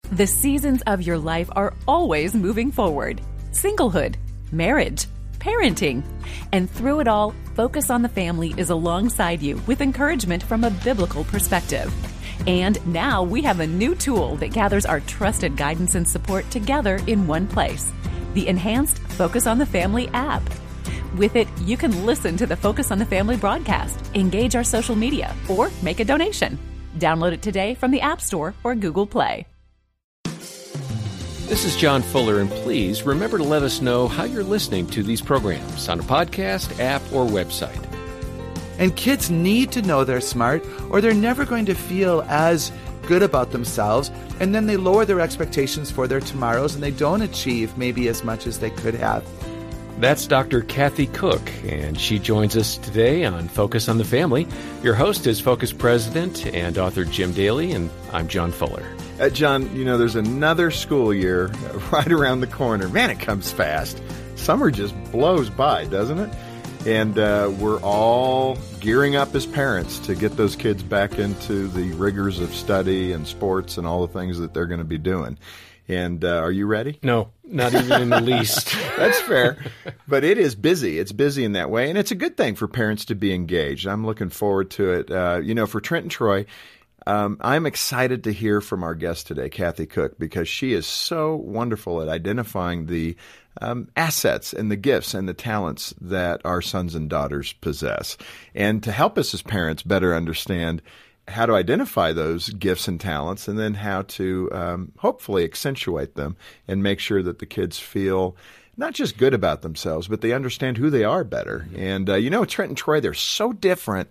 The seasons of your life are always moving forward. Singlehood, marriage, parenting. And through it all, Focus on the Family is alongside you with encouragement from a biblical perspective. And now we have a new tool that gathers our trusted guidance and support together in one place, the enhanced Focus on the Family app. With it, you can listen to the Focus on the Family broadcast, engage our social media, or make a donation. Download it today from the App Store or Google Play. This is John Fuller, and please remember to let us know how you're listening to these programs on a podcast, app, or website. And kids need to know they're smart, or they're never going to feel as good about themselves, and then they lower their expectations for their tomorrows, and they don't achieve maybe as much as they could have. That's Dr. Kathy Cook, and she joins us today on Focus on the Family. Your host is Focus President and author Jim Daly, and I'm John Fuller. John, there's another school year right around the corner. Man, it comes fast. Summer just blows by, doesn't it? And we're all gearing up as parents to get those kids back into the rigors of study and sports and all the things that they're going to be doing. And are you ready? No, not even in the least. That's fair. But it is busy. It's busy in that way. And it's a good thing for parents to be engaged. I'm looking forward to it. For Trent and Troy, I'm excited to hear from our guest today, Kathy Cook, because she is so wonderful at identifying the assets and the gifts and the talents that our sons and daughters possess. And to help us as parents better understand how to identify those gifts and talents, and then how to hopefully accentuate them and make sure that the kids feel not just good about themselves, but they understand who they are better. And, Trent and Troy, they're so different.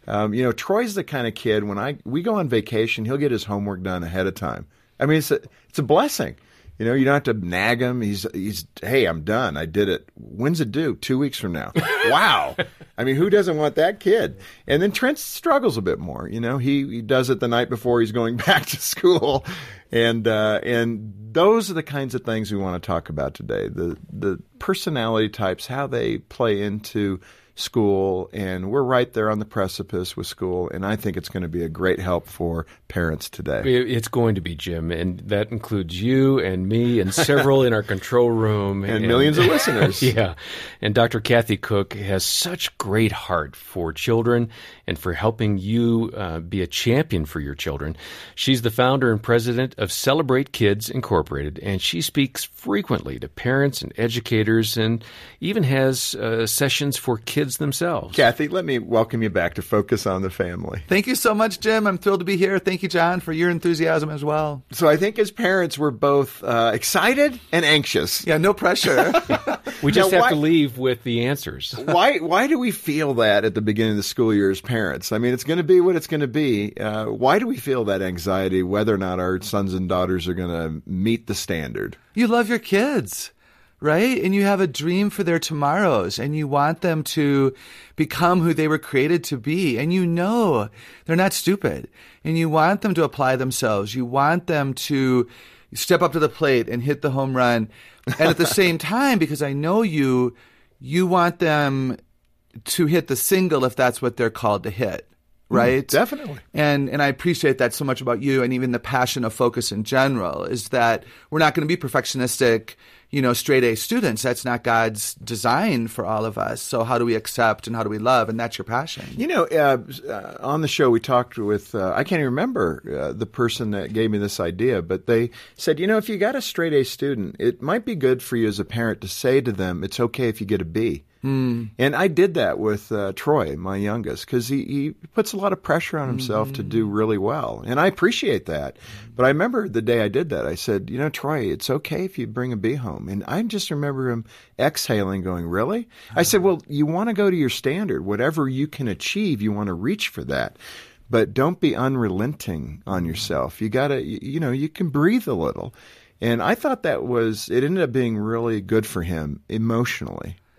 Troy's the kind of kid, when we go on vacation, he'll get his homework done ahead of time. I mean, it's a blessing. You don't have to nag him. He's hey, I'm done. I did it. When's it due? 2 weeks from now. Wow. I mean, who doesn't want that kid? And then Trent struggles a bit more. He does it the night before he's going back to school. And those are the kinds of things we want to talk about today. The personality types, how they play into school, and we're right there on the precipice with school, and I think it's going to be a great help for parents today. It's going to be, Jim, and that includes you and me and several in our control room. And millions of listeners. Yeah, and Dr. Kathy Cook has such great heart for children and for helping you be a champion for your children. She's the founder and president of Celebrate Kids Incorporated, and she speaks frequently to parents and educators and even has sessions for kids themselves. Kathy, let me welcome you back to Focus on the Family. Thank you so much, Jim. I'm thrilled to be here. Thank you, John, for your enthusiasm as well. So I think as parents, we're both excited and anxious. Yeah, no pressure. We just have to leave with the answers. Why do we feel that at the beginning of the school year as parents? I mean, it's going to be what it's going to be. Why do we feel that anxiety whether or not our sons and daughters are going to meet the standard? You love your kids, right? And you have a dream for their tomorrows, and you want them to become who they were created to be. And they're not stupid. And you want them to apply themselves. You want them to step up to the plate and hit the home run. And at the same time, because I know you want them to hit the single if that's what they're called to hit. Right? Definitely. And I appreciate that so much about you, and even the passion of Focus in general, is that we're not going to be perfectionistic, straight A students. That's not God's design for all of us. So how do we accept and how do we love? And that's your passion. On the show we talked with, I can't even remember the person that gave me this idea, but they said, if you got a straight A student, it might be good for you as a parent to say to them, it's okay if you get a B. And I did that with Troy, my youngest, because he puts a lot of pressure on himself to do really well. And I appreciate that. But I remember the day I did that, I said, Troy, it's okay if you bring a B home. And I just remember him exhaling, going, really? I said, well, you want to go to your standard. Whatever you can achieve, you want to reach for that. But don't be unrelenting on yourself. You got to, you can breathe a little. And I thought it ended up being really good for him emotionally.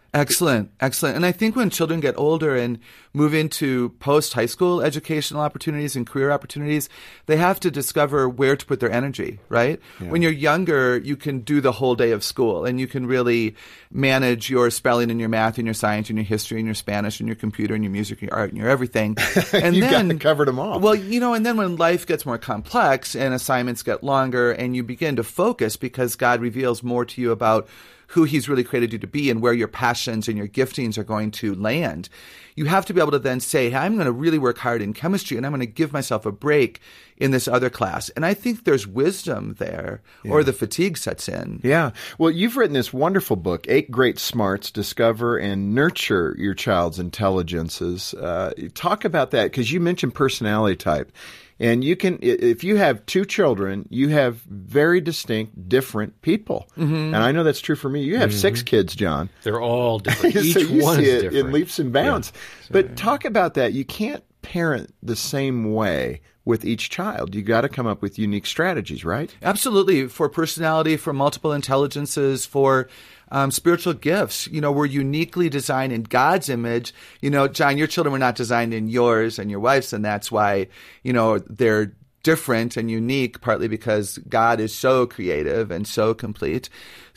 Excellent, excellent. And I think when children get older and move into post-high school educational opportunities and career opportunities, they have to discover where to put their energy, right? Yeah. When you're younger, you can do the whole day of school and you can really manage your spelling and your math and your science and your history and your Spanish and your computer and your music and your art and your everything. And You've got to cover them all. Well, and then when life gets more complex and assignments get longer and you begin to focus because God reveals more to you about who he's really created you to be and where your passions and your giftings are going to land, you have to be able to then say, hey, I'm going to really work hard in chemistry and I'm going to give myself a break in this other class. And I think there's wisdom there, or the fatigue sets in. Yeah. Well, you've written this wonderful book, 8 Great Smarts, Discover and Nurture Your Child's Intelligences. Talk about that, because you mentioned personality type. And you can, if you have 2 children, you have very distinct, different people. Mm-hmm. And I know that's true for me. You have 6 kids, John. They're all different. Each so you one see is it different. in leaps and bounds. Yeah. But talk about that. You can't parent the same way with each child. You got to come up with unique strategies, right? Absolutely. For personality, for multiple intelligences, for spiritual gifts. We're uniquely designed in God's image. John, your children were not designed in yours and your wife's, and that's why, they're different and unique, partly because God is so creative and so complete.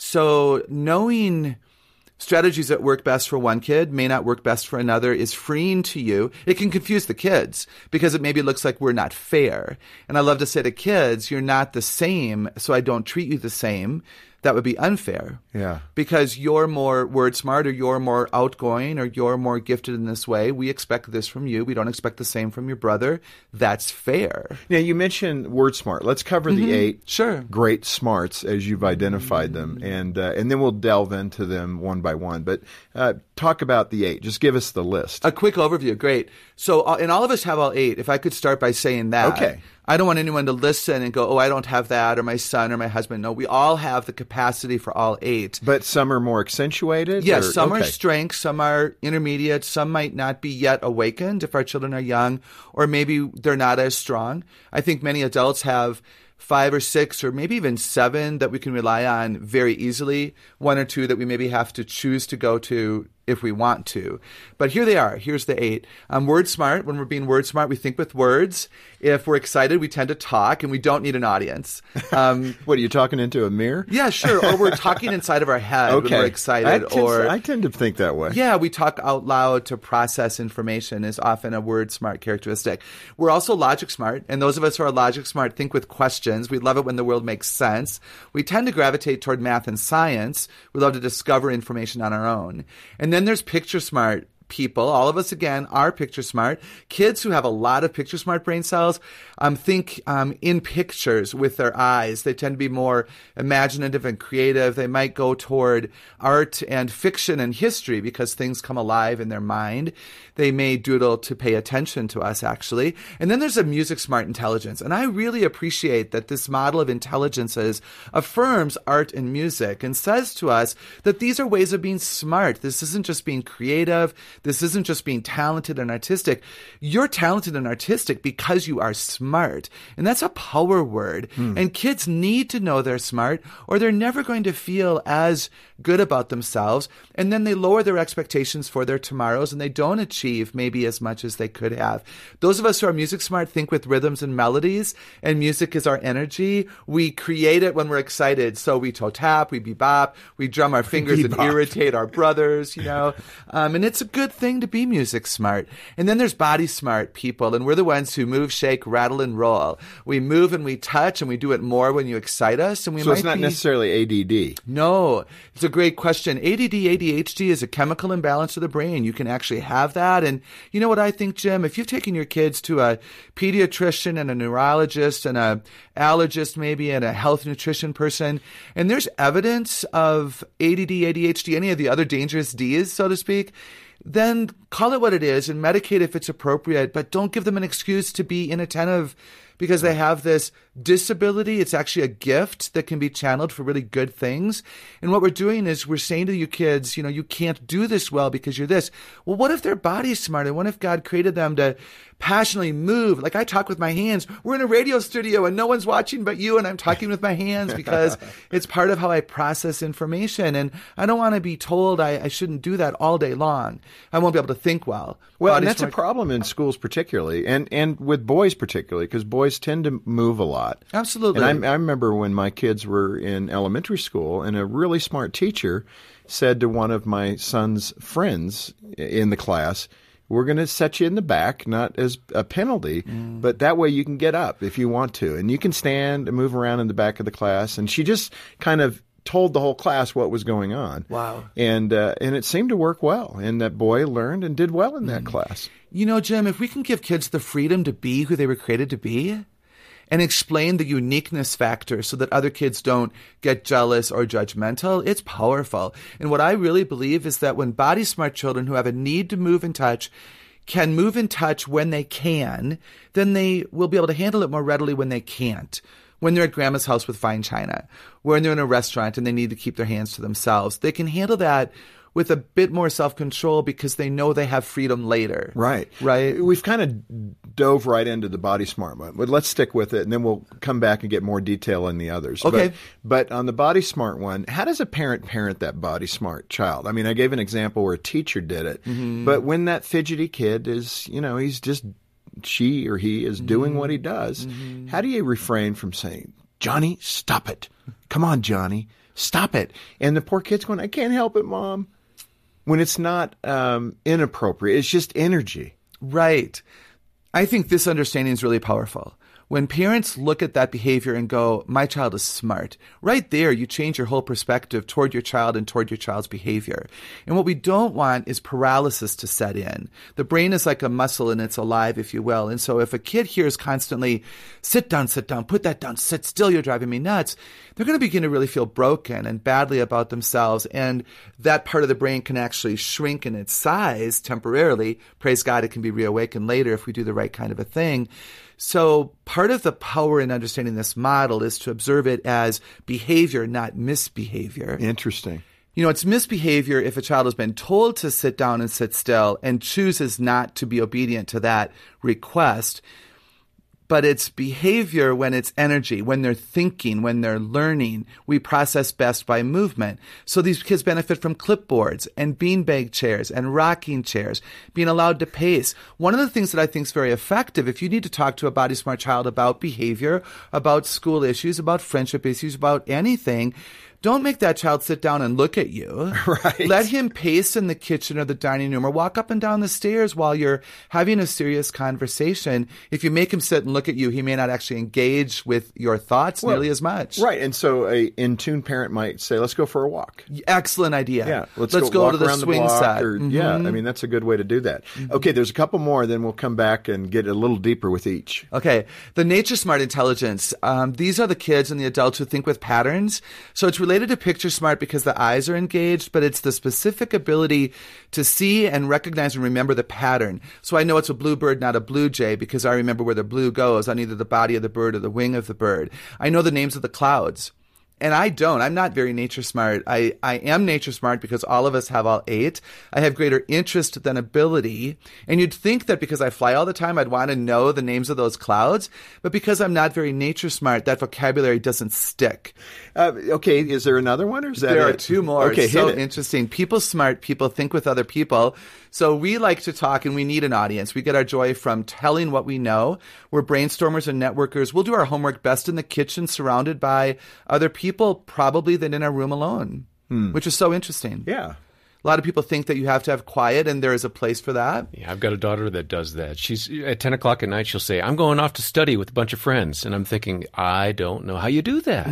So knowing strategies that work best for one kid may not work best for another is freeing to you. It can confuse the kids because it maybe looks like we're not fair. And I love to say to kids, you're not the same, so I don't treat you the same. That would be unfair. Yeah. Because you're more word smart, or you're more outgoing, or you're more gifted in this way. We expect this from you. We don't expect the same from your brother. That's fair. Now, you mentioned word smart. Let's cover the 8 great smarts as you've identified them, and then we'll delve into them one by one. But talk about the 8. Just give us the list. A quick overview. Great. So, and all of us have all 8. If I could start by saying that. Okay. I don't want anyone to listen and go, oh, I don't have that, or my son or my husband. No, we all have the capacity for all 8. But some are more accentuated? Yes, some are strengths, some are intermediate, some might not be yet awakened if our children are young, or maybe they're not as strong. I think many adults have 5 or 6 or maybe even 7 that we can rely on very easily, 1 or 2 that we maybe have to choose to go to if we want to. But here they are. Here's the 8. Word smart. When we're being word smart, we think with words. If we're excited, we tend to talk, and we don't need an audience. What, are you talking into a mirror? Yeah, sure. Or we're talking inside of our head when we're excited. I tend to think that way. Yeah, we talk out loud to process information is often a word smart characteristic. We're also logic smart, and those of us who are logic smart think with questions. We love it when the world makes sense. We tend to gravitate toward math and science. We love to discover information on our own. And then there's picture smart people. All of us, again, are picture smart. Kids who have a lot of picture smart brain cells think in pictures with their eyes. They tend to be more imaginative and creative. They might go toward art and fiction and history because things come alive in their mind. They may doodle to pay attention to us, actually. And then there's a music smart intelligence. And I really appreciate that this model of intelligences affirms art and music and says to us that these are ways of being smart. This isn't just being creative. This isn't just being talented and artistic. You're talented and artistic because you are smart. And that's a power word. And kids need to know they're smart, or they're never going to feel as good about themselves. And then they lower their expectations for their tomorrows, and they don't achieve maybe as much as they could have. Those of us who are music smart think with rhythms and melodies, and music is our energy. We create it when we're excited. So we toe tap, we bebop, we drum our fingers and irritate our brothers, and it's a good thing to be music smart. And then there's body smart people, and we're the ones who move, shake, rattle, and roll. We move and we touch, and we do it more when you excite us. And so it's not necessarily ADD. No, it's a great question. ADD, ADHD is a chemical imbalance of the brain. You can actually have that. And you know what I think, Jim? If you've taken your kids to a pediatrician and a neurologist and a allergist maybe and a health nutrition person, and there's evidence of ADD, ADHD, any of the other dangerous Ds, so to speak, then call it what it is and medicate if it's appropriate, but don't give them an excuse to be inattentive because they have this disability. It's actually a gift that can be channeled for really good things. And what we're doing is we're saying to you kids, you can't do this well because you're this. Well, what if their body's smart? And what if God created them to passionately move? Like I talk with my hands. We're in a radio studio and no one's watching but you, and I'm talking with my hands because it's part of how I process information. And I don't want to be told I shouldn't do that all day long. I won't be able to think well. Well, and that's a problem in schools particularly, and with boys particularly, because boys tend to move a lot. Absolutely. And I remember when my kids were in elementary school, and a really smart teacher said to one of my son's friends in the class, we're going to set you in the back, not as a penalty, but that way you can get up if you want to. And you can stand and move around in the back of the class. And she just kind of told the whole class what was going on. Wow. And it seemed to work well. And that boy learned and did well in that class. Jim, if we can give kids the freedom to be who they were created to be and explain the uniqueness factor so that other kids don't get jealous or judgmental, it's powerful. And what I really believe is that when body smart children who have a need to move and touch can move and touch when they can, then they will be able to handle it more readily when they can't. When they're at grandma's house with fine china, when they're in a restaurant and they need to keep their hands to themselves, they can handle that with a bit more self-control because they know they have freedom later. Right. Right. We've kind of dove right into the body smart one, but let's stick with it, and then we'll come back and get more detail on the others. Okay. But on the body smart one, how does a parent that body smart child? I mean, I gave an example where a teacher did it, but when that fidgety kid is, he's just she or he is doing what he does, how do you refrain from saying, Johnny, stop it. Come on, Johnny, stop it. And the poor kid's going, I can't help it, Mom. When it's not inappropriate, it's just energy. Right. I think this understanding is really powerful. When parents look at that behavior and go, my child is smart, right there you change your whole perspective toward your child and toward your child's behavior. And what we don't want is paralysis to set in. The brain is like a muscle and it's alive, if you will. And so if a kid hears constantly, sit down, put that down, sit still, you're driving me nuts, they're going to begin to really feel broken and badly about themselves. And that part of the brain can actually shrink in its size temporarily. Praise God, it can be reawakened later if we do the right kind of a thing. So part of the power in understanding this model is to observe it as behavior, not misbehavior. Interesting. It's misbehavior if a child has been told to sit down and sit still and chooses not to be obedient to that request. But it's behavior when it's energy, when they're thinking, when they're learning. We process best by movement. So these kids benefit from clipboards and beanbag chairs and rocking chairs, being allowed to pace. One of the things that I think is very effective, if you need to talk to a body smart child about behavior, about school issues, about friendship issues, about anything, don't make that child sit down and look at you. Right. Let him pace in the kitchen or the dining room or walk up and down the stairs while you're having a serious conversation. If you make him sit and look at you, he may not actually engage with your thoughts nearly as much. Right. And so a in-tune parent might say, let's go for a walk. Excellent idea. Yeah. Let's go to the swing set. Yeah. I mean, that's a good way to do that. Okay. There's a couple more. Then we'll come back and get a little deeper with each. Okay. The Nature Smart Intelligence. These are the kids and the adults who think with patterns. So it's related to Picture Smart because the eyes are engaged, but it's the specific ability to see and recognize and remember the pattern. So I know it's a bluebird, not a blue jay, because I remember where the blue goes on either the body of the bird or the wing of the bird. I know the names of the clouds. And I don't. I'm not very nature smart. I am nature smart because all of us have all 8. I have greater interest than ability. And you'd think that because I fly all the time, I'd want to know the names of those clouds. But because I'm not very nature smart, that vocabulary doesn't stick. Okay. Is there another one or is that There it? are 2 more. Okay, so hit it. Interesting. People smart. People think with other people. So we like to talk and we need an audience. We get our joy from telling what we know. We're brainstormers and networkers. We'll do our homework best in the kitchen surrounded by other people probably than in our room alone, which is so interesting. Yeah. A lot of people think that you have to have quiet, and there is a place for that. Yeah, I've got a daughter that does that. She's at 10 o'clock at night, she'll say, I'm going off to study with a bunch of friends. And I'm thinking, I don't know how you do that.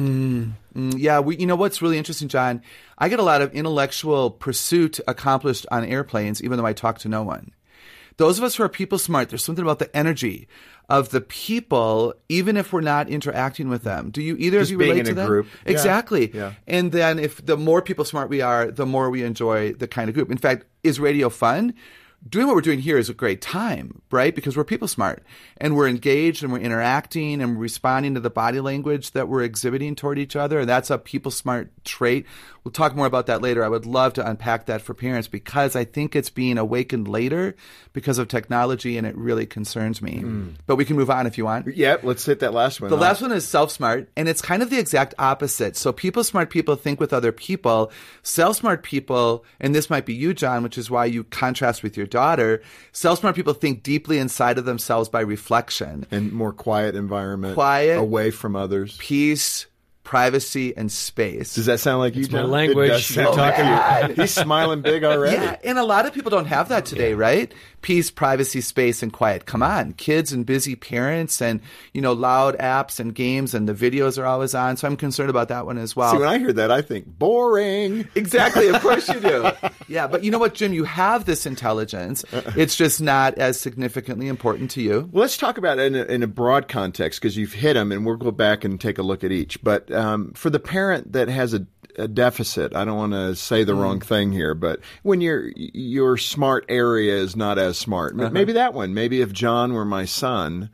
Yeah, you know what's really interesting, John? I get a lot of intellectual pursuit accomplished on airplanes, even though I talk to no one. Those of us who are people smart, there's something about the energy of the people, even if we're not interacting with them. Do you either of you relate to that? Just being in a group. Exactly. Yeah. And then if the more people smart we are, the more we enjoy the kind of group. In fact, is radio fun? doing what we're doing here is a great time, right? Because we're people smart and we're engaged and we're interacting and we're responding to the body language that we're exhibiting toward each other. And that's a people smart trait. We'll talk more about that later. I would love to unpack that for parents because I think it's being awakened later because of technology and it really concerns me. But we can move on if you want. Yeah, let's hit that last one. The last one is self-smart, and it's kind of the exact opposite. So people smart people think with other people. Self-smart people, and this might be you, John, which is why you contrast with your daughter. Self-smart people think deeply inside of themselves by reflection. And more quiet environment. Quiet. Away from others. Peace, privacy, and space. Does that sound like you, my John? language. It does You're sound talking- like you. He's smiling big already. Yeah, and a lot of people don't have that today, right? Peace, privacy, space, and quiet. Come on, kids and busy parents and, loud apps and games and the videos are always on. So I'm concerned about that one as well. See, when I hear that, I think, boring. Exactly. Of course you do. Yeah. But you know what, Jim? You have this intelligence. It's just not as significantly important to you. Well, let's talk about it in a broad context because you've hit them, and we'll go back and take a look at each. But for the parent that has a deficit, I don't want to say the wrong thing here, but when your smart area is not as smart, maybe that one. Maybe if John were my son,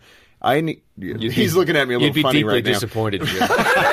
he's looking at me a little funny right now. You'd be deeply disappointed, Jim.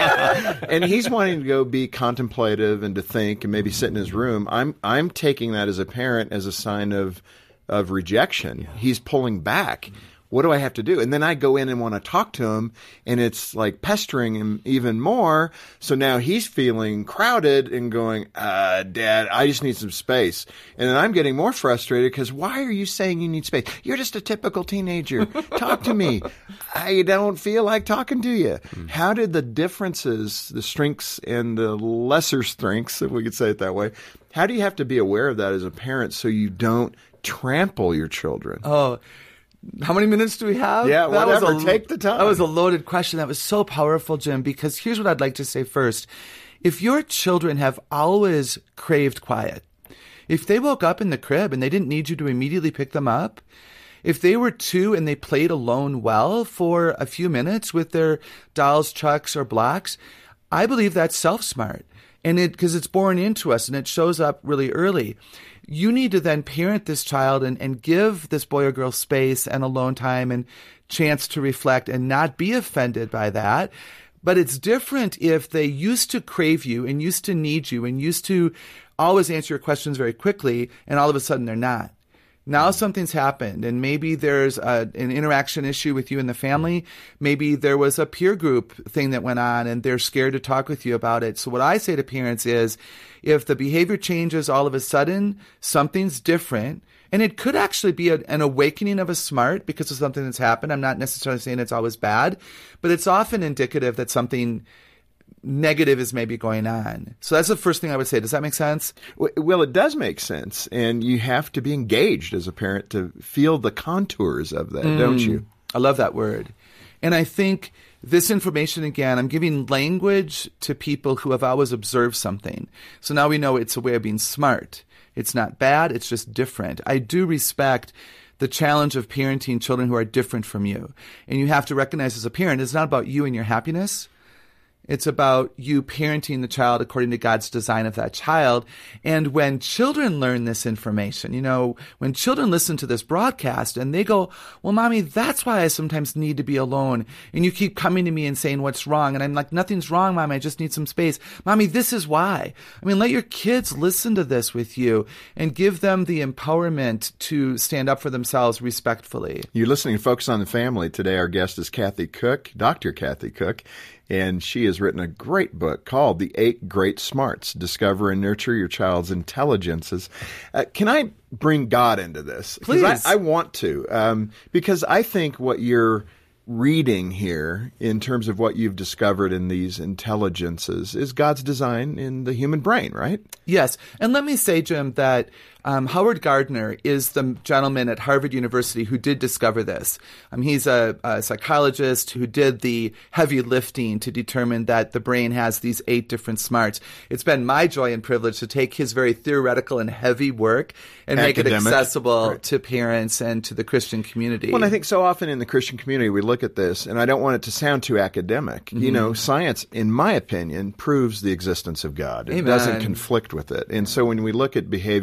And he's wanting to go be contemplative and to think and maybe sit in his room. I'm taking that as a parent as a sign of rejection. Yeah. He's pulling back. What do I have to do? And then I go in and want to talk to him, and it's like pestering him even more. So now he's feeling crowded and going, Dad, I just need some space. And then I'm getting more frustrated because why are you saying you need space? You're just a typical teenager. Talk to me. I don't feel like talking to you. How did the differences, the strengths and the lesser strengths, if we could say it that way, how do you have to be aware of that as a parent so you don't trample your children? Oh, how many minutes do we have? Yeah, whatever. Take the time. That was a loaded question. That was so powerful, Jim, because here's what I'd like to say first. If your children have always craved quiet, if they woke up in the crib and they didn't need you to immediately pick them up, if they were 2 and they played alone well for a few minutes with their dolls, chucks, or blocks, I believe that's self-smart. And because it's born into us and it shows up really early. You need to then parent this child and give this boy or girl space and alone time and chance to reflect and not be offended by that. But it's different if they used to crave you and used to need you and used to always answer your questions very quickly, and all of a sudden they're not. Now something's happened, and maybe there's an interaction issue with you and the family. Maybe there was a peer group thing that went on, and they're scared to talk with you about it. So what I say to parents is, if the behavior changes all of a sudden, something's different, and it could actually be an awakening of a smart because of something that's happened. I'm not necessarily saying it's always bad, but it's often indicative that something negative is maybe going on. So that's the first thing I would say. Does that make sense? Well, it does make sense. And you have to be engaged as a parent to feel the contours of that, don't you? I love that word. And I think this information, again, I'm giving language to people who have always observed something. So now we know it's a way of being smart. It's not bad. It's just different. I do respect the challenge of parenting children who are different from you. And you have to recognize as a parent, it's not about you and your happiness. It's about you parenting the child according to God's design of that child. And when children learn this information, when children listen to this broadcast and they go, well, Mommy, that's why I sometimes need to be alone. And you keep coming to me and saying, what's wrong? And I'm like, nothing's wrong, Mommy. I just need some space. Mommy, this is why. Let your kids listen to this with you and give them the empowerment to stand up for themselves respectfully. You're listening to Focus on the Family. Today, our guest is Kathy Cook, Dr. Kathy Cook. And she has written a great book called The 8 Great Smarts, Discover and Nurture Your Child's Intelligences. Can I bring God into this? Please. I want to, because I think what you're reading here in terms of what you've discovered in these intelligences is God's design in the human brain, right? Yes. And let me say, Jim, that Howard Gardner is the gentleman at Harvard University who did discover this. He's a psychologist who did the heavy lifting to determine that the brain has these 8 different smarts. It's been my joy and privilege to take his very theoretical and heavy work and make it accessible to parents and to the Christian community. Well, I think so often in the Christian community we look at this, and I don't want it to sound too academic. Mm-hmm. Science, in my opinion, proves the existence of God. It doesn't conflict with it. And so when we look at behavior in human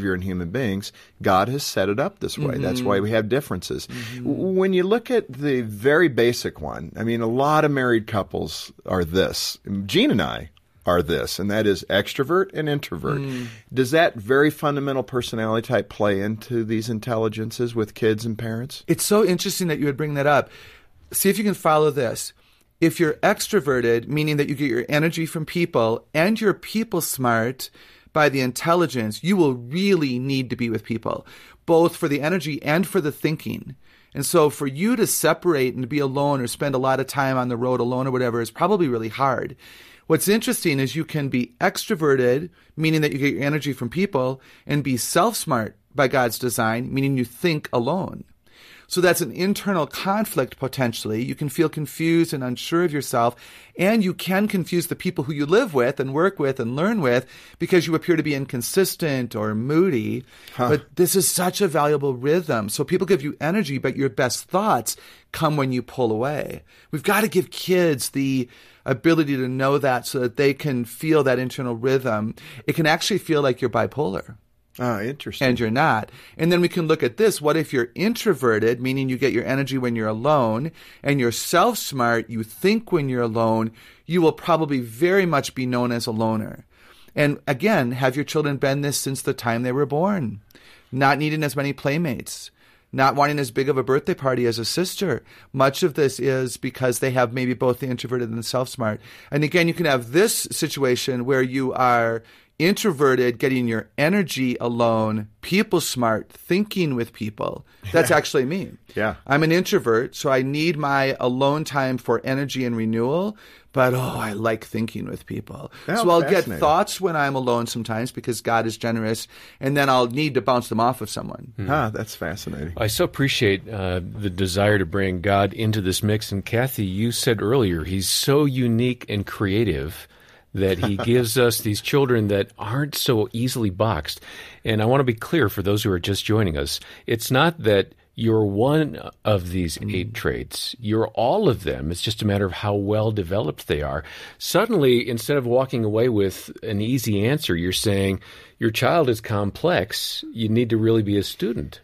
human beings, God has set it up this way. That's why we have differences. When you look at the very basic one, I mean, a lot of married couples are this. Gene and I are this, and that is extrovert and introvert. Does that very fundamental personality type play into these intelligences with kids and parents? It's so interesting that you would bring that up. See if you can follow this. If you're extroverted, meaning that you get your energy from people, and you're people smart by the intelligence, you will really need to be with people, both for the energy and for the thinking. And so for you to separate and to be alone or spend a lot of time on the road alone or whatever is probably really hard. What's interesting is you can be extroverted, meaning that you get your energy from people, and be self-smart by God's design, meaning you think alone. So that's an internal conflict potentially. You can feel confused and unsure of yourself, and you can confuse the people who you live with and work with and learn with because you appear to be inconsistent or moody. But this is such a valuable rhythm. So people give you energy, but your best thoughts come when you pull away. We've got to give kids the ability to know that so that they can feel that internal rhythm. It can actually feel like you're bipolar. Ah, interesting. And you're not. And then we can look at this. What if you're introverted, meaning you get your energy when you're alone, and you're self-smart, you think when you're alone, you will probably very much be known as a loner. And again, have your children been this since the time they were born? Not needing as many playmates, not wanting as big of a birthday party as a sister. Much of this is because they have maybe both the introverted and the self-smart. And again, you can have this situation where you are introverted, getting your energy alone, people smart, thinking with people. That's actually me. Yeah. I'm an introvert, so I need my alone time for energy and renewal. But, I like thinking with people. So I'll get thoughts when I'm alone sometimes because God is generous, and then I'll need to bounce them off of someone. That's fascinating. I so appreciate the desire to bring God into this mix. And Kathy, you said earlier, he's so unique and creative that he gives us these children that aren't so easily boxed. And I want to be clear for those who are just joining us. It's not that you're one of these 8 traits. You're all of them. It's just a matter of how well developed they are. Suddenly, instead of walking away with an easy answer, you're saying your child is complex. You need to really be a student.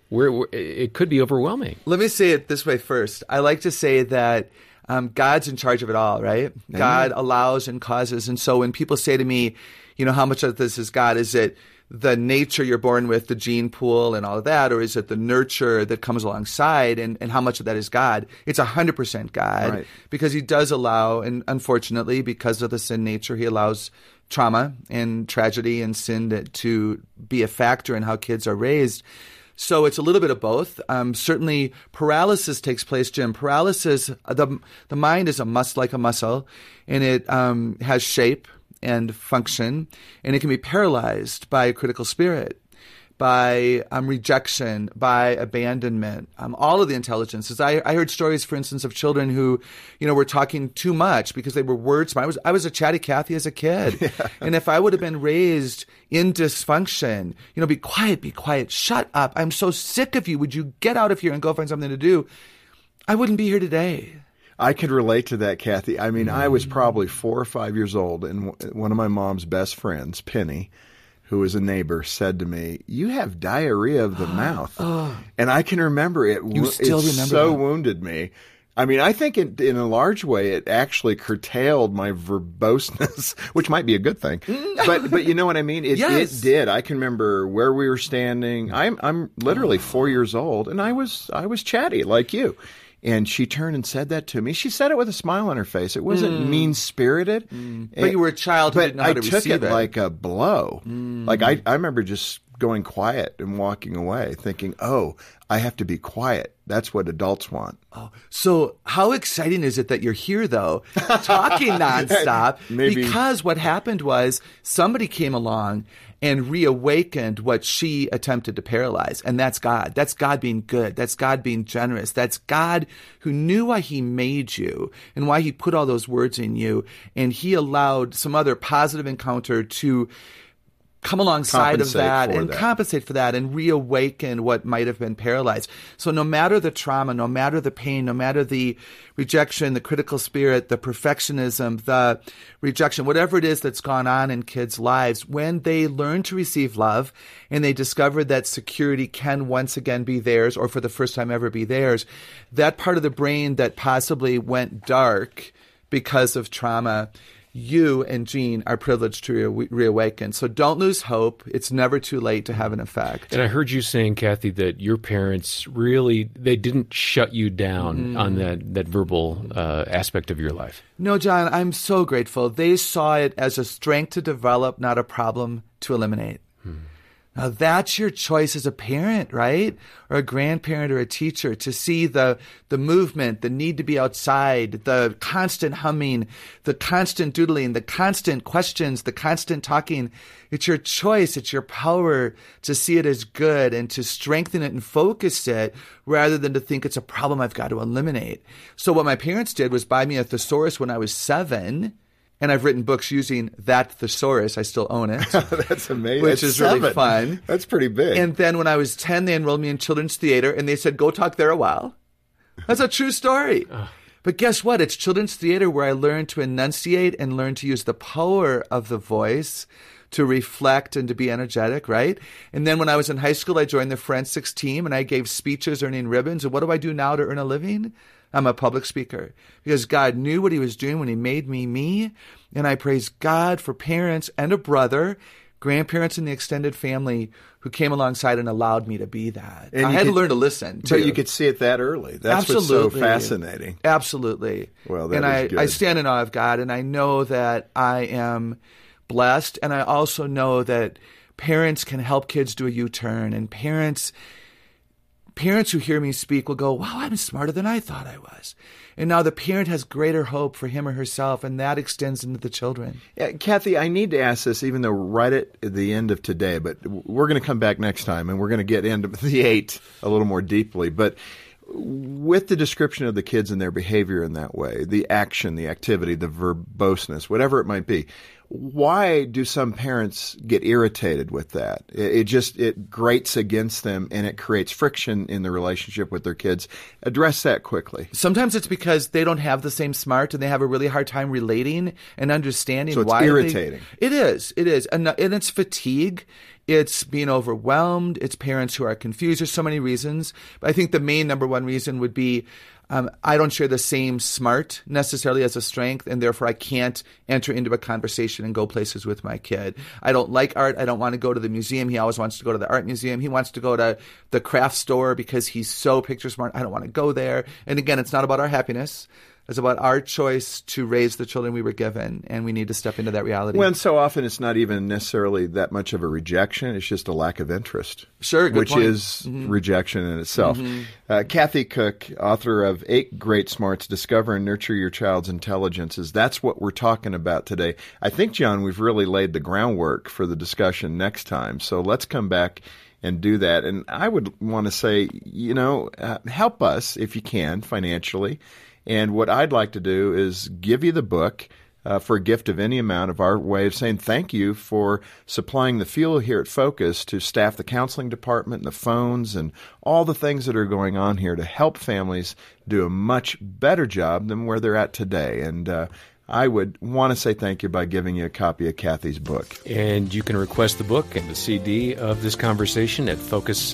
It could be overwhelming. Let me say it this way first. I like to say that God's in charge of it all, right? Amen. God allows and causes. And so when people say to me, how much of this is God? Is it the nature you're born with, the gene pool and all of that? Or is it the nurture that comes alongside? And how much of that is God? It's 100% God, right? Because he does allow, and unfortunately, because of the sin nature, he allows trauma and tragedy and sin to be a factor in how kids are raised. So it's a little bit of both. Certainly paralysis takes place, Jim. Paralysis, the mind is like a muscle, and it has shape and function, and it can be paralyzed by a critical spirit, by rejection, by abandonment, all of the intelligences. I heard stories, for instance, of children who, were talking too much because they were word smart. I was a chatty Cathy as a kid. Yeah. And if I would have been raised in dysfunction, be quiet, shut up. I'm so sick of you. Would you get out of here and go find something to do? I wouldn't be here today. I could relate to that, Kathy. I mean, I was probably 4 or 5 years old, and one of my mom's best friends, Penny, who was a neighbor, said to me, "You have diarrhea of the mouth." And I can remember it. You still remember so that? Wounded me. I mean, I think in a large way, it actually curtailed my verboseness, which might be a good thing. But you know what I mean? Yes. It did. I can remember where we were standing. I'm literally 4 years old, and I was chatty like you. And she turned and said that to me. She said it with a smile on her face. It wasn't mean-spirited. But you were a child who didn't know how to receive it. I took it like a blow. Like I remember just going quiet and walking away thinking, I have to be quiet. That's what adults want. Oh, so how exciting is it that you're here, though, talking nonstop? Maybe. Because what happened was somebody came along and reawakened what she attempted to paralyze. And that's God. That's God being good. That's God being generous. That's God who knew why he made you and why he put all those words in you. And he allowed some other positive encounter to come alongside of that and that. compensate for that and reawaken what might have been paralyzed. So no matter the trauma, no matter the pain, no matter the rejection, the critical spirit, the perfectionism, the rejection, whatever it is that's gone on in kids' lives, when they learn to receive love and they discover that security can once again be theirs, or for the first time ever be theirs, that part of the brain that possibly went dark because of trauma, you and Jean are privileged to reawaken. So don't lose hope. It's never too late to have an effect. And I heard you saying, Kathy, that your parents really, they didn't shut you down on that verbal aspect of your life. No, John, I'm so grateful. They saw it as a strength to develop, not a problem to eliminate. Now, that's your choice as a parent, right? Or a grandparent or a teacher, to see the movement, the need to be outside, the constant humming, the constant doodling, the constant questions, the constant talking. It's your choice. It's your power to see it as good and to strengthen it and focus it rather than to think it's a problem I've got to eliminate. So what my parents did was buy me a thesaurus when I was 7. And I've written books using that thesaurus. I still own it. That's amazing. Which is really fun. That's pretty big. And then when I was 10, they enrolled me in children's theater, and they said, go talk there a while. That's a true story. But guess what? It's children's theater where I learned to enunciate and learn to use the power of the voice to reflect and to be energetic, right? And then when I was in high school, I joined the forensics team, and I gave speeches earning ribbons. And what do I do now to earn a living? I'm a public speaker, because God knew what he was doing when he made me me. And I praise God for parents and a brother, grandparents in the extended family who came alongside and allowed me to be that. And I had to learn to listen, too. But you could see it that early. That's what's so fascinating. Absolutely. Well, that is good. I stand in awe of God, and I know that I am blessed. And I also know that parents can help kids do a U-turn, and parents who hear me speak will go, wow, I'm smarter than I thought I was. And now the parent has greater hope for him or herself, and that extends into the children. Yeah, Kathy, I need to ask this, even though we're right at the end of today, but we're going to come back next time, and we're going to get into the 8 a little more deeply. But with the description of the kids and their behavior in that way, the action, the activity, the verboseness, whatever it might be, why do some parents get irritated with that? It grates against them, and it creates friction in the relationship with their kids. Address that quickly. Sometimes it's because they don't have the same smart, and they have a really hard time relating and understanding why. So it's irritating. It is. And it's fatigue. It's being overwhelmed. It's parents who are confused. There's so many reasons. But I think the main number one reason would be I don't share the same smart necessarily as a strength, and therefore I can't enter into a conversation and go places with my kid. I don't like art. I don't want to go to the museum. He always wants to go to the art museum. He wants to go to the craft store because he's so picture smart. I don't want to go there. And again, it's not about our happiness. It's about our choice to raise the children we were given, and we need to step into that reality. Well, and so often it's not even necessarily that much of a rejection. It's just a lack of interest. Sure, good which point. Is rejection in itself. Kathy Cook, author of 8 Great Smarts, Discover and Nurture Your Child's Intelligences. That's what we're talking about today. I think, John, we've really laid the groundwork for the discussion next time. So let's come back and do that. And I would want to say, help us if you can financially. And what I'd like to do is give you the book for a gift of any amount, of our way of saying thank you for supplying the fuel here at Focus to staff the counseling department and the phones and all the things that are going on here to help families do a much better job than where they're at today. And I would want to say thank you by giving you a copy of Kathy's book. And you can request the book and the CD of this conversation at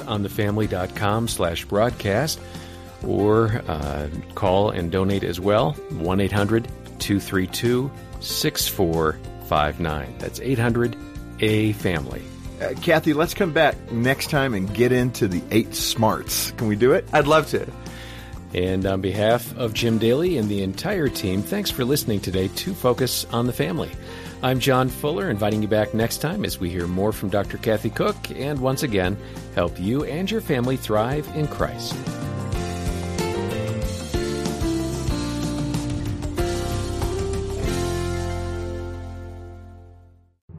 focusonthefamily.com/broadcast. Or call and donate as well, 1-800-232-6459. That's 800-A-FAMILY. Kathy, let's come back next time and get into the 8 smarts. Can we do it? I'd love to. And on behalf of Jim Daly and the entire team, thanks for listening today to Focus on the Family. I'm John Fuller, inviting you back next time as we hear more from Dr. Kathy Cook and once again, help you and your family thrive in Christ.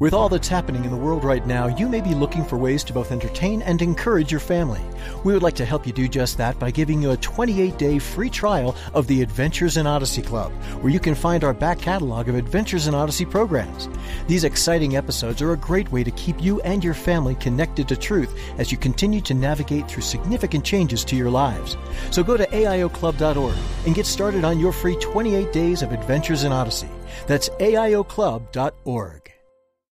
With all that's happening in the world right now, you may be looking for ways to both entertain and encourage your family. We would like to help you do just that by giving you a 28-day free trial of the Adventures in Odyssey Club, where you can find our back catalog of Adventures in Odyssey programs. These exciting episodes are a great way to keep you and your family connected to truth as you continue to navigate through significant changes to your lives. So go to AIOclub.org and get started on your free 28 days of Adventures in Odyssey. That's AIOclub.org.